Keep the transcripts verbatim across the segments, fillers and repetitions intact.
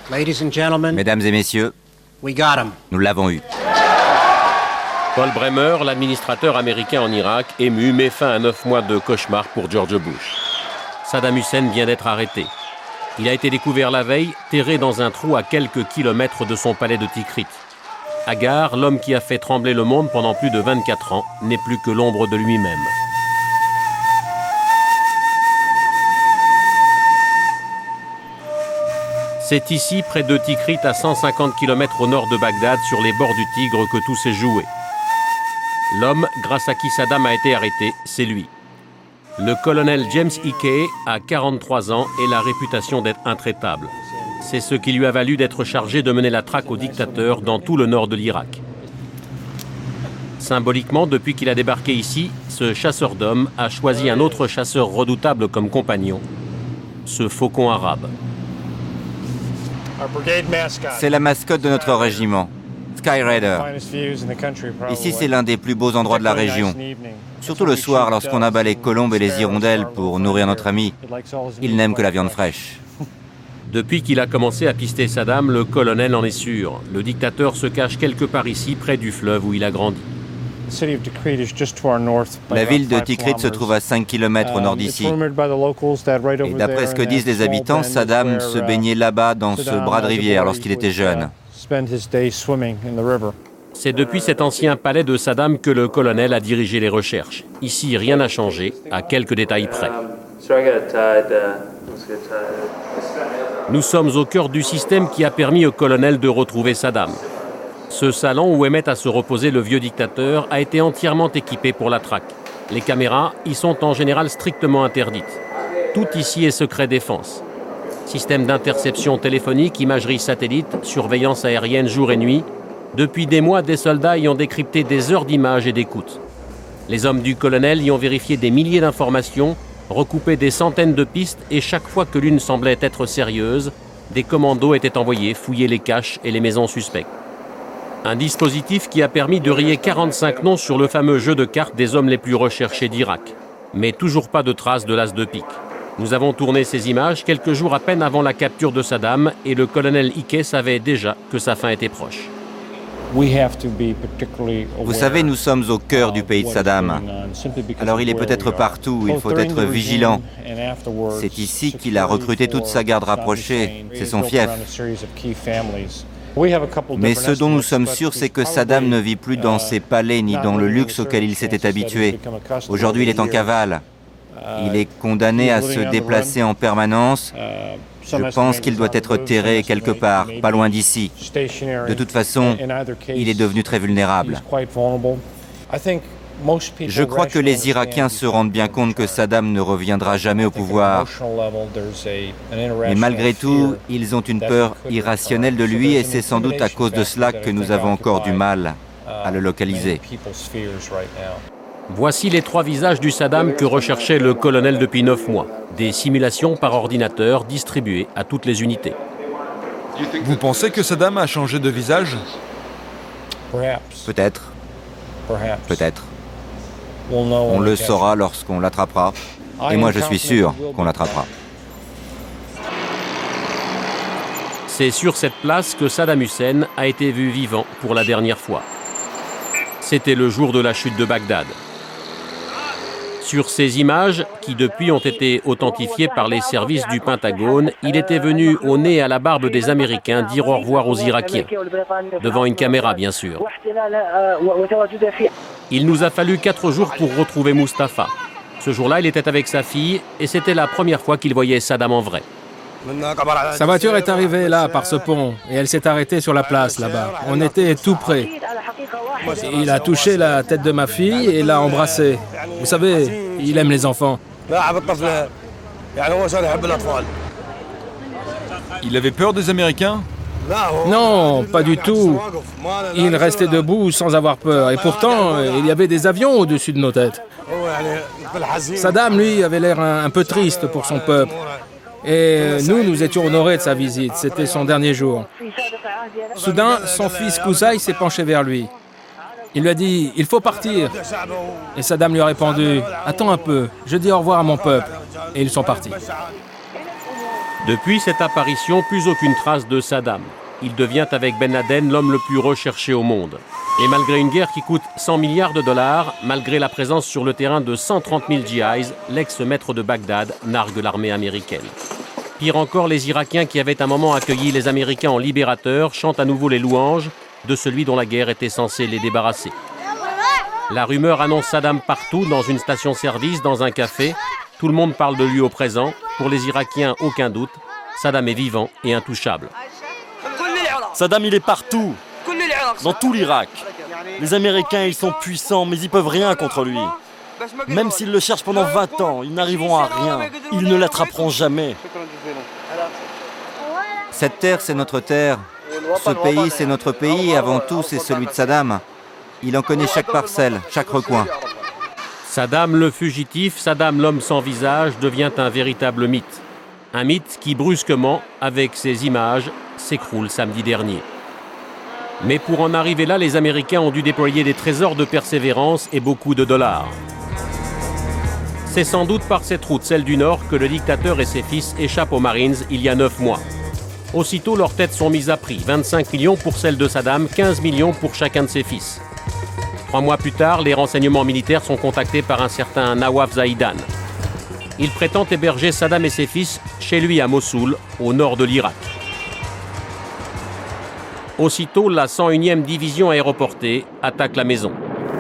Mesdames et messieurs, nous l'avons eu. Paul Bremer, l'administrateur américain en Irak, ému, met fin à neuf mois de cauchemar pour George Bush. Saddam Hussein vient d'être arrêté. Il a été découvert la veille, terré dans un trou à quelques kilomètres de son palais de Tikrit. Hagar, l'homme qui a fait trembler le monde pendant plus de vingt-quatre ans, n'est plus que l'ombre de lui-même. C'est ici, près de Tikrit, à cent cinquante kilomètres au nord de Bagdad, sur les bords du Tigre, que tout s'est joué. L'homme, grâce à qui Saddam a été arrêté, c'est lui. Le colonel James Hickey a quarante-trois ans et la réputation d'être intraitable. C'est ce qui lui a valu d'être chargé de mener la traque au dictateur dans tout le nord de l'Irak. Symboliquement, depuis qu'il a débarqué ici, ce chasseur d'hommes a choisi un autre chasseur redoutable comme compagnon, ce faucon arabe. C'est la mascotte de notre régiment, Sky Raider. Ici, c'est l'un des plus beaux endroits de la région. Surtout le soir, lorsqu'on abat les colombes et les hirondelles pour nourrir notre ami. Il n'aime que la viande fraîche. Depuis qu'il a commencé à pister Saddam, le colonel en est sûr. Le dictateur se cache quelque part ici, près du fleuve où il a grandi. La ville de Tikrit se trouve à cinq kilomètres au nord d'ici. Et d'après ce que disent les habitants, Saddam se baignait là-bas dans ce bras de rivière lorsqu'il était jeune. C'est depuis cet ancien palais de Saddam que le colonel a dirigé les recherches. Ici, rien n'a changé, à quelques détails près. Nous sommes au cœur du système qui a permis au colonel de retrouver Saddam. Ce salon où aimait à se reposer le vieux dictateur a été entièrement équipé pour la traque. Les caméras y sont en général strictement interdites. Tout ici est secret défense. Système d'interception téléphonique, imagerie satellite, surveillance aérienne jour et nuit. Depuis des mois, des soldats y ont décrypté des heures d'images et d'écoute. Les hommes du colonel y ont vérifié des milliers d'informations, recoupé des centaines de pistes et chaque fois que l'une semblait être sérieuse, des commandos étaient envoyés fouiller les caches et les maisons suspectes. Un dispositif qui a permis de rayer quarante-cinq noms sur le fameux jeu de cartes des hommes les plus recherchés d'Irak. Mais toujours pas de traces de l'as de pique. Nous avons tourné ces images quelques jours à peine avant la capture de Saddam et le colonel Hickey savait déjà que sa fin était proche. Vous savez, nous sommes au cœur du pays de Saddam. Alors il est peut-être partout, il faut être vigilant. C'est ici qu'il a recruté toute sa garde rapprochée, c'est son fief. Mais ce dont nous sommes sûrs, c'est que Saddam ne vit plus dans ses palais ni dans le luxe auquel il s'était habitué. Aujourd'hui, il est en cavale. Il est condamné à se déplacer en permanence. Je pense qu'il doit être terré quelque part, pas loin d'ici. De toute façon, il est devenu très vulnérable. Je crois que les Irakiens se rendent bien compte que Saddam ne reviendra jamais au pouvoir. Mais malgré tout, ils ont une peur irrationnelle de lui et c'est sans doute à cause de cela que nous avons encore du mal à le localiser. Voici les trois visages du Saddam que recherchait le colonel depuis neuf mois. Des simulations par ordinateur distribuées à toutes les unités. Vous pensez que Saddam a changé de visage? Peut-être. Peut-être. On le saura lorsqu'on l'attrapera. Et moi, je suis sûr qu'on l'attrapera. C'est sur cette place que Saddam Hussein a été vu vivant pour la dernière fois. C'était le jour de la chute de Bagdad. Sur ces images, qui depuis ont été authentifiées par les services du Pentagone, il était venu au nez et à la barbe des Américains dire au revoir aux Irakiens. Devant une caméra, bien sûr. Il nous a fallu quatre jours pour retrouver Mustapha. Ce jour-là, il était avec sa fille et c'était la première fois qu'il voyait Saddam en vrai. Sa voiture est arrivée là, par ce pont, et elle s'est arrêtée sur la place, là-bas. On était tout près. Il a touché la tête de ma fille et l'a embrassée. Vous savez, il aime les enfants. Il avait peur des Américains? Non, pas du tout. Il restait debout sans avoir peur. Et pourtant, il y avait des avions au-dessus de nos têtes. Saddam, lui, avait l'air un, un peu triste pour son peuple. Et nous, nous étions honorés de sa visite. C'était son dernier jour. Soudain, son fils Qusay s'est penché vers lui. Il lui a dit « Il faut partir ». Et Saddam lui a répondu « Attends un peu, je dis au revoir à mon peuple ». Et ils sont partis. Depuis cette apparition, plus aucune trace de Saddam. Il devient avec Ben Laden l'homme le plus recherché au monde. Et malgré une guerre qui coûte cent milliards de dollars, malgré la présence sur le terrain de cent trente mille G Is, l'ex-maître de Bagdad nargue l'armée américaine. Pire encore, les Irakiens qui avaient un moment accueilli les Américains en libérateurs chantent à nouveau les louanges de celui dont la guerre était censée les débarrasser. La rumeur annonce Saddam partout, dans une station-service, dans un café. Tout le monde parle de lui au présent. Pour les Irakiens, aucun doute. Saddam est vivant et intouchable. Saddam, il est partout, dans tout l'Irak. Les Américains, ils sont puissants, mais ils peuvent rien contre lui. Même s'ils le cherchent pendant vingt ans, ils n'arriveront à rien. Ils ne l'attraperont jamais. Cette terre, c'est notre terre. Ce pays, c'est notre pays et avant tout, c'est celui de Saddam. Il en connaît chaque parcelle, chaque recoin. Saddam le fugitif, Saddam l'homme sans visage, devient un véritable mythe. Un mythe qui, brusquement, avec ses images, s'écroule samedi dernier. Mais pour en arriver là, les Américains ont dû déployer des trésors de persévérance et beaucoup de dollars. C'est sans doute par cette route, celle du Nord, que le dictateur et ses fils échappent aux Marines il y a neuf mois. Aussitôt, leurs têtes sont mises à prix. vingt-cinq millions pour celle de Saddam, quinze millions pour chacun de ses fils. Trois mois plus tard, les renseignements militaires sont contactés par un certain Nawaf Zaïdan. Il prétend héberger Saddam et ses fils chez lui à Mossoul, au nord de l'Irak. Aussitôt, la cent unième division aéroportée attaque la maison.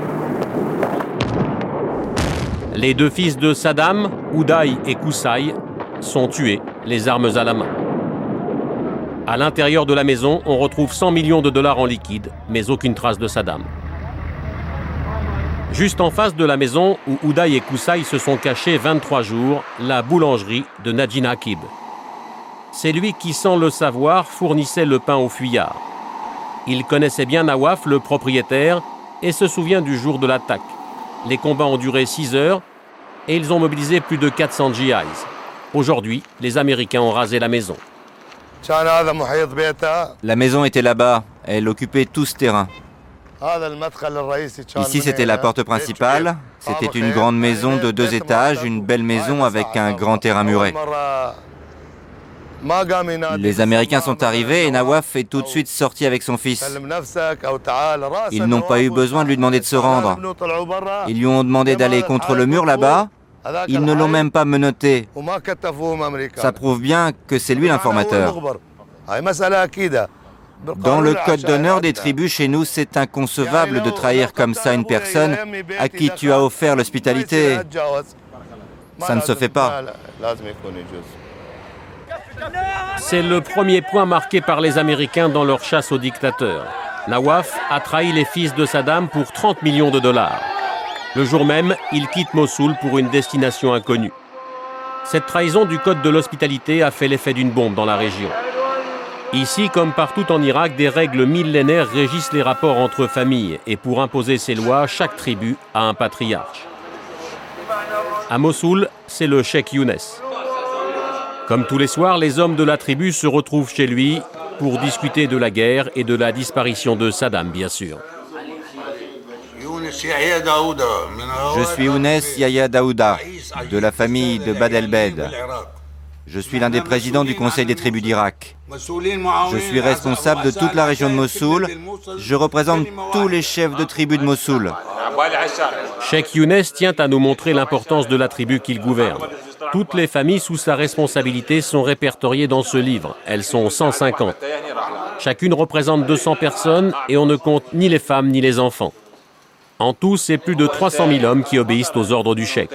Les deux fils de Saddam, Uday et Qusay, sont tués, les armes à la main. À l'intérieur de la maison, on retrouve cent millions de dollars en liquide, mais aucune trace de Saddam. Juste en face de la maison où Uday et Qusay se sont cachés vingt-trois jours, la boulangerie de Najin Akib. C'est lui qui, sans le savoir, fournissait le pain aux fuyards. Il connaissait bien Nawaf, le propriétaire, et se souvient du jour de l'attaque. Les combats ont duré six heures et ils ont mobilisé plus de quatre cents G Is. Aujourd'hui, les Américains ont rasé la maison. La maison était là-bas, elle occupait tout ce terrain. Ici, c'était la porte principale. C'était une grande maison de deux étages, une belle maison avec un grand terrain muré. Les Américains sont arrivés et Nawaf est tout de suite sorti avec son fils. Ils n'ont pas eu besoin de lui demander de se rendre. Ils lui ont demandé d'aller contre le mur là-bas. Ils ne l'ont même pas menotté. Ça prouve bien que c'est lui l'informateur. Dans le code d'honneur des tribus, chez nous, c'est inconcevable de trahir comme ça une personne à qui tu as offert l'hospitalité. Ça ne se fait pas. C'est le premier point marqué par les Américains dans leur chasse au dictateur. Nawaf a trahi les fils de Saddam pour trente millions de dollars. Le jour même, il quitte Mossoul pour une destination inconnue. Cette trahison du code de l'hospitalité a fait l'effet d'une bombe dans la région. Ici, comme partout en Irak, des règles millénaires régissent les rapports entre familles et pour imposer ces lois, chaque tribu a un patriarche. À Mossoul, c'est le cheikh Younes. Comme tous les soirs, les hommes de la tribu se retrouvent chez lui pour discuter de la guerre et de la disparition de Saddam, bien sûr. Je suis Younes Yahya Daouda, de la famille de Bad el-Bed. Je suis l'un des présidents du Conseil des tribus d'Irak. Je suis responsable de toute la région de Mossoul. Je représente tous les chefs de tribus de Mossoul. Cheikh Younes tient à nous montrer l'importance de la tribu qu'il gouverne. Toutes les familles sous sa responsabilité sont répertoriées dans ce livre. Elles sont cent cinquante. Chacune représente deux cents personnes et on ne compte ni les femmes ni les enfants. En tout, c'est plus de trois cent mille hommes qui obéissent aux ordres du cheikh.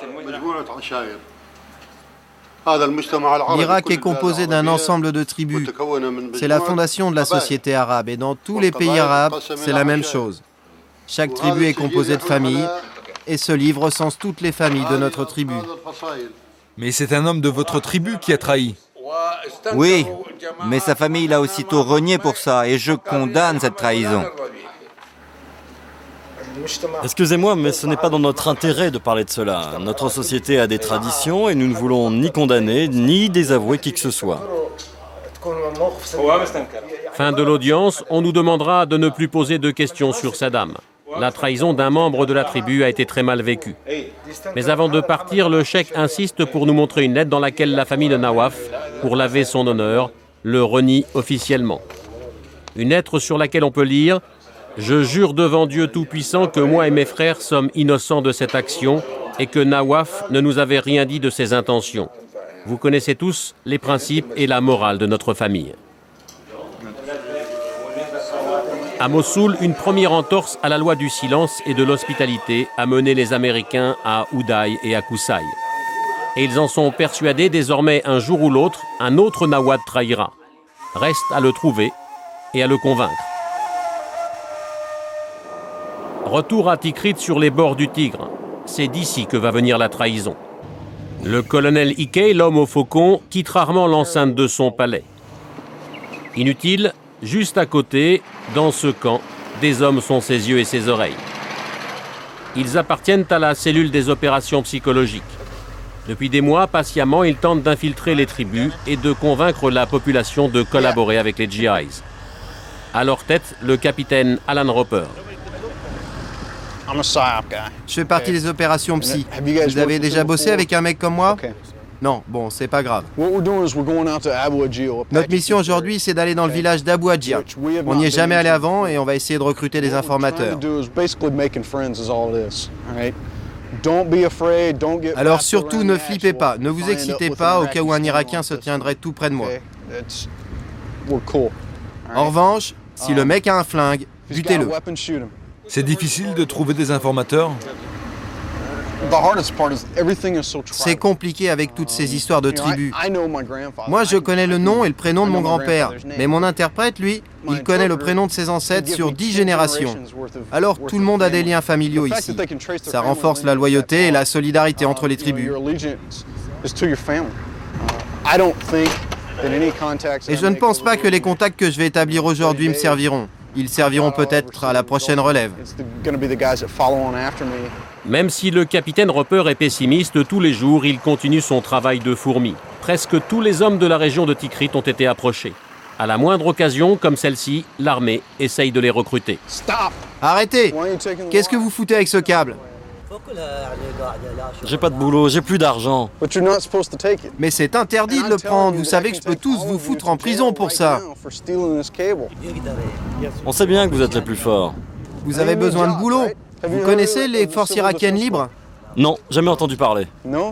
L'Irak est composé d'un ensemble de tribus. C'est la fondation de la société arabe et dans tous les pays arabes, c'est la même chose. Chaque tribu est composée de familles et ce livre recense toutes les familles de notre tribu. Mais c'est un homme de votre tribu qui a trahi. Oui, mais sa famille l'a aussitôt renié pour ça et je condamne cette trahison. Excusez-moi, mais ce n'est pas dans notre intérêt de parler de cela. Notre société a des traditions et nous ne voulons ni condamner, ni désavouer qui que ce soit. Fin de l'audience, on nous demandera de ne plus poser de questions sur Saddam. La trahison d'un membre de la tribu a été très mal vécue. Mais avant de partir, le cheikh insiste pour nous montrer une lettre dans laquelle la famille de Nawaf, pour laver son honneur, le renie officiellement. Une lettre sur laquelle on peut lire « Je jure devant Dieu Tout-Puissant que moi et mes frères sommes innocents de cette action et que Nawaf ne nous avait rien dit de ses intentions. Vous connaissez tous les principes et la morale de notre famille. » À Mossoul, une première entorse à la loi du silence et de l'hospitalité a mené les Américains à Oudaï et à Koussaï. Et ils en sont persuadés, désormais, un jour ou l'autre, un autre Nawad trahira. Reste à le trouver et à le convaincre. Retour à Tikrit sur les bords du Tigre. C'est d'ici que va venir la trahison. Le colonel Hickey, l'homme au faucon, quitte rarement l'enceinte de son palais. Inutile, juste à côté, dans ce camp, des hommes sont ses yeux et ses oreilles. Ils appartiennent à la cellule des opérations psychologiques. Depuis des mois, patiemment, ils tentent d'infiltrer les tribus et de convaincre la population de collaborer avec les G Is. À leur tête, le capitaine Alan Roper. Je fais partie des opérations psy. Vous avez déjà bossé avec un mec comme moi? Non, bon, c'est pas grave. Notre mission aujourd'hui, c'est d'aller dans le village d'Abu Adjia. On n'y est jamais allé avant et on va essayer de recruter des informateurs. Alors surtout, ne flippez pas, ne vous excitez pas au cas où un Irakien se tiendrait tout près de moi. En revanche, si le mec a un flingue, butez-le. C'est difficile de trouver des informateurs? C'est compliqué avec toutes ces histoires de tribus. Moi, je connais le nom et le prénom de mon grand-père, mais mon interprète, lui, il connaît le prénom de ses ancêtres sur dix générations. Alors, tout le monde a des liens familiaux ici. Ça renforce la loyauté et la solidarité entre les tribus. Et je ne pense pas que les contacts que je vais établir aujourd'hui me serviront. Ils serviront peut-être à la prochaine relève. Même si le capitaine Roper est pessimiste, tous les jours, il continue son travail de fourmi. Presque tous les hommes de la région de Tikrit ont été approchés. À la moindre occasion, comme celle-ci, l'armée essaye de les recruter. Arrêtez! Qu'est-ce que vous foutez avec ce câble? J'ai pas de boulot, j'ai plus d'argent. Mais c'est interdit de le prendre. Vous savez que je peux tous vous foutre en prison pour ça. On sait bien que vous êtes les plus forts. Vous avez besoin de boulot. Vous connaissez les forces irakiennes libres? Non, jamais entendu parler.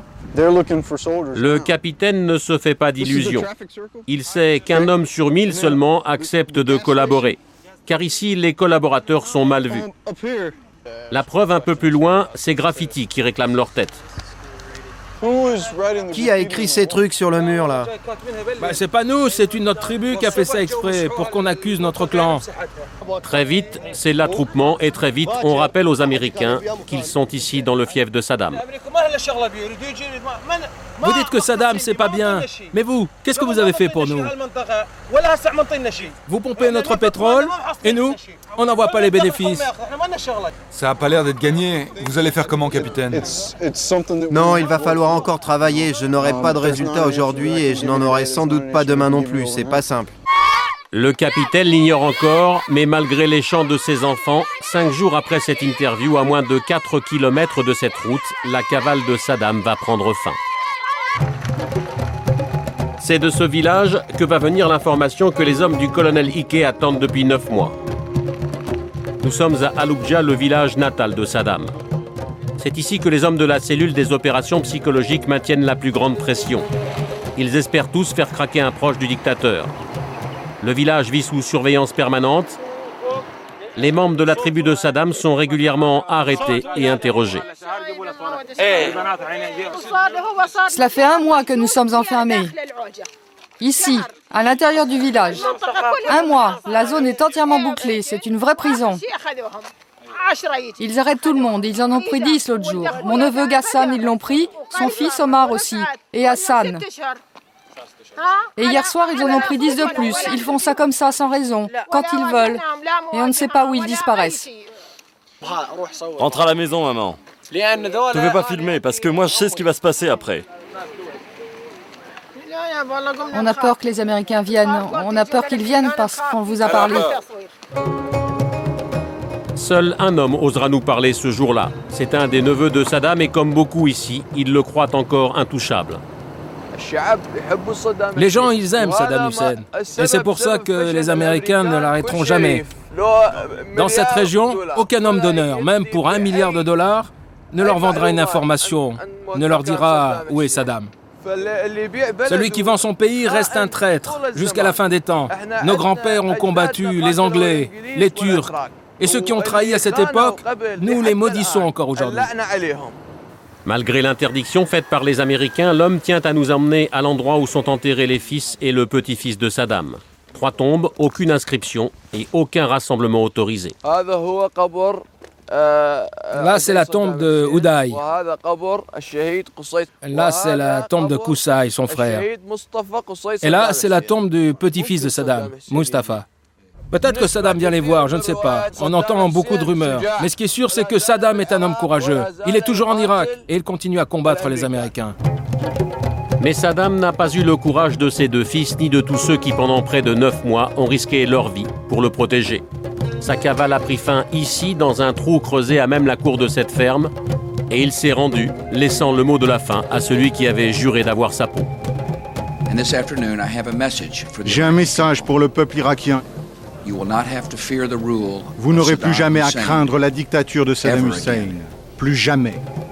Le capitaine ne se fait pas d'illusions. Il sait qu'un homme sur mille seulement accepte de collaborer. Car ici, les collaborateurs sont mal vus. La preuve un peu plus loin, c'est Graffiti qui réclame leur tête. Qui a écrit ces trucs sur le mur, là? Bah, c'est pas nous, c'est une autre tribu qui a fait ça exprès, pour qu'on accuse notre clan. Très vite, c'est l'attroupement et très vite, on rappelle aux Américains qu'ils sont ici dans le fief de Saddam. Vous dites que Saddam, c'est pas bien. Mais vous, qu'est-ce que vous avez fait pour nous? Vous pompez notre pétrole, et nous, on n'en voit pas les bénéfices. Ça a pas l'air d'être gagné. Vous allez faire comment, capitaine? Non, il va falloir encore travailler. Je n'aurai pas de résultat aujourd'hui et je n'en aurai sans doute pas demain non plus. C'est pas simple. Le capitaine l'ignore encore, mais malgré les chants de ses enfants, cinq jours après cette interview, à moins de quatre kilomètres de cette route, la cavale de Saddam va prendre fin. C'est de ce village que va venir l'information que les hommes du colonel Hickey attendent depuis neuf mois. Nous sommes à Aloubja, le village natal de Saddam. C'est ici que les hommes de la cellule des opérations psychologiques maintiennent la plus grande pression. Ils espèrent tous faire craquer un proche du dictateur. Le village vit sous surveillance permanente. Les membres de la tribu de Saddam sont régulièrement arrêtés et interrogés. Cela fait un mois que nous sommes enfermés. Ici, à l'intérieur du village. Un mois, la zone est entièrement bouclée, c'est une vraie prison. Ils arrêtent tout le monde, ils en ont pris dix l'autre jour. Mon neveu Ghassan, ils l'ont pris, son fils Omar aussi, et Hassan. Et hier soir, ils en ont pris dix de plus. Ils font ça comme ça, sans raison, quand ils veulent. Et on ne sait pas où ils disparaissent. Rentre à la maison, maman. Je ne vais pas filmer, parce que moi, je sais ce qui va se passer après. On a peur que les Américains viennent. On a peur qu'ils viennent parce qu'on vous a parlé. Seul un homme osera nous parler ce jour-là. C'est un des neveux de Saddam et comme beaucoup ici, il le croit encore intouchable. Les gens, ils aiment Saddam Hussein. Et c'est pour ça que les Américains ne l'arrêteront jamais. Dans cette région, aucun homme d'honneur, même pour un milliard de dollars, ne leur vendra une information, ne leur dira où est Saddam. Celui qui vend son pays reste un traître jusqu'à la fin des temps. Nos grands-pères ont combattu les Anglais, les Turcs, et ceux qui ont trahi à cette époque, nous les maudissons encore aujourd'hui. Malgré l'interdiction faite par les Américains, l'homme tient à nous emmener à l'endroit où sont enterrés les fils et le petit-fils de Saddam. Trois tombes, aucune inscription et aucun rassemblement autorisé. Là, c'est la tombe de Uday. Là, c'est la tombe de Qusay, son frère. Et là, c'est la tombe du petit-fils de Saddam, Mustafa. Peut-être que Saddam vient les voir, je ne sais pas. On entend beaucoup de rumeurs. Mais ce qui est sûr, c'est que Saddam est un homme courageux. Il est toujours en Irak et il continue à combattre les Américains. Mais Saddam n'a pas eu le courage de ses deux fils ni de tous ceux qui, pendant près de neuf mois, ont risqué leur vie pour le protéger. Sa cavale a pris fin ici, dans un trou creusé à même la cour de cette ferme, et il s'est rendu, laissant le mot de la fin à celui qui avait juré d'avoir sa peau. J'ai un message pour le peuple irakien. Vous n'aurez plus jamais à craindre la dictature de Saddam Hussein. Plus jamais.